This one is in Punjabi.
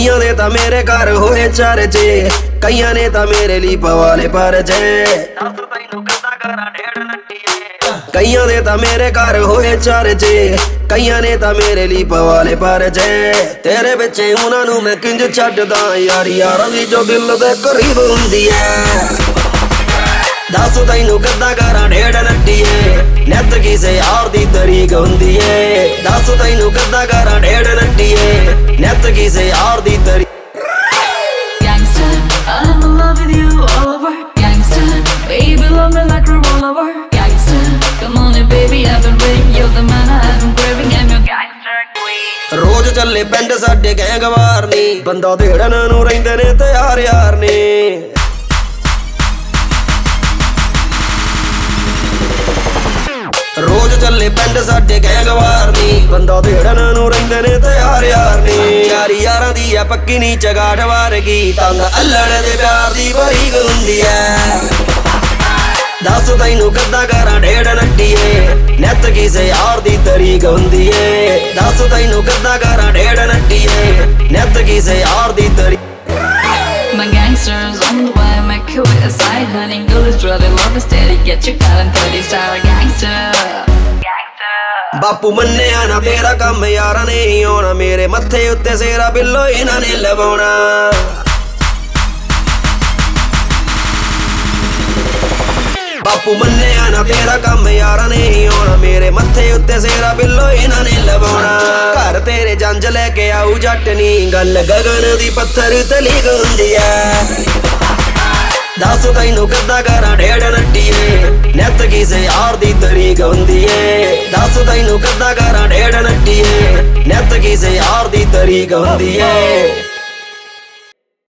ਕਈਆਂ ਦੇ ਤਾਂ ਮੇਰੇ ਘਰ ਹੋਏ ਚਰਚੇ, ਕਈਆਂ ਨੇ ਤਾਂ ਮੇਰੇ ਲਈ ਪਵਾਲੇ ਪਰਚੇ। ਦੱਸ ਤੈਨੂੰ ਕਿੱਦਾਂ ਕਰਾਂ ਢੇੜ ਨੱਟੀਏ, ਕਈਆਂ ਦੇ ਤਾਂ ਮੇਰੇ ਘਰ ਹੋਏ ਚਰਚੇ, ਕਈਆਂ ਨੇ ਤਾਂ ਮੇਰੇ ਲਈ ਪਵਾਲੇ ਪਰਚੇ। ਤੇਰੇ ਪਿੱਛੇ ਉਹਨਾਂ ਨੂੰ ਮੈਂ ਕਿੰਜ ਛੱਡਦਾ, ਯਾਰ ਯਾਰਾਂ ਦੀ ਜੋ ਦਿਲ ਦੇ ਕਰੀਬ ਹੁੰਦੀ ਐ। ਦੱਸ ਤੈਨੂੰ ਕਿੱਦਾਂ ਕਰਾਂ ਢੇੜ ਨੱਟੀਏ, ਨਿੱਤ ਕਿਸੇ ਯਾਰ ਦੀ ਤਰੀਕ ਹੁੰਦੀ ਏ। ਦੱਸ ਤੈਨੂੰ ਕਿੱਦਾਂ ਕਰਾਂ ਢੇੜ ਨੱਟੀਏ, ਨਿੱਤ ਕਿਸੇ ਯਾਰ ਦੀ ਤਰੀਕ। Gangster, I'm in love with you all over. Gangster, baby love me like a revolver. Gangster, come on in baby, I've been waiting. You're the man I've been craving, I'm your gangster queen. ਰੋਜ਼ ਚੱਲੇ ਪਿੰਡ ਸਾਡੇ ਗੈਂਗਵਾਰ ਨੀ, ਬੰਦਾ ਦੇੜਨ ਨੂੰ ਰਹਿੰਦੇ ਨੇ ਤਿਆਰ ਯਾਰ ਨੇ। ਰੋਜ਼ ਚੱਲੇ ਪਿੰਡ ਸਾਡੇ ਗੈਂਗਵਾਰ ਨੀ, ਬੰਦਾ ਦੇੜਨ ਨੂੰ ਰਹਿੰਦੇ ਨੇ ਤਿਆਰ ਯਾਰ ਨੇ। ਯਾਰੀ ਯਾਰਾਂ ਦੀ ਆ ਪੱਕੀ ਨੀ ਚਗਾੜ ਵਾਰਗੀ, ਤੰਗ ਅੱਲੜ ਦੇ ਪਿਆਰ ਦੀ ਬਰੀਕ ਹੁੰਦੀ ਐ। ਦੱਸ ਤੈਨੂੰ ਕਿੱਦਾਂ ਕਰਾਂ ਢੇੜ ਨੱਟੀਏ, ਨਿੱਤ ਕਿਸੇ ਯਾਰ ਦੀ ਤਰੀਕ ਹੁੰਦੀ ਏ। ਦੱਸ ਤੈਨੂੰ ਕਿੱਦਾਂ ਕਰਾਂ ਢੇੜ ਨੱਟੀਏ, ਨਿੱਤ ਕਿਸੇ ਯਾਰ ਦੀ ਤਰੀਕ। My gangsters on the way, make you with a side hunting. Girl is really love is steady, get your gun and 30 star gangster. ਬਾਪੂ ਮੰਨਿਆ ਨਾ ਤੇਰਾ ਕੰਮ ਯਾਰਾਂ ਨੇ ਹੀ ਆਉਣਾ, ਮੇਰੇ ਮੱਥੇ ਉੱਤੇ ਸੇਰਾ ਬਿੱਲੋ ਇਹਨਾਂ ਨੇ ਲਵਾਉਣਾ। ਬਾਪੂ ਮੰਨਿਆ ਨਾ ਤੇਰਾ ਕੰਮ ਯਾਰਾਂ ਨੇ ਹੀ ਆਉਣਾ, ਮੇਰੇ ਮੱਥੇ ਉੱਤੇ ਸੇਰਾ ਬਿੱਲੋ ਇਹਨਾਂ ਨੇ ਲਵਾਉਣਾ। ਘਰ ਤੇਰੇ ਜੰਜ ਲੈ ਕੇ ਆਊ ਜੱਟ ਨੀ, ਗੱਲ ਗਗਨ ਦੀ ਪੱਥਰ ਤਲੀਕ ਹੁੰਦੀ ਐ। ਦੱਸ ਤੈਨੂੰ ਕਿੱਦਾਂ ਕਰਾਂ ਢੇੜ ਨੱਟੀਏ, ਨਿੱਤ ਕਿਸੇ ਯਾਰ ਦੀ ਤਰੀਕ ਹੁੰਦੀ ਏ। ਦੱਸ ਤੈਨੂੰ ਕਿੱਦਾਂ ਕਰਾਂ ਢੇੜ ਨੱਟੀਏ, ਨਿੱਤ ਕਿਸੇ ਯਾਰ ਦੀ ਤਰੀਕ ਹੁੰਦੀ ਏ।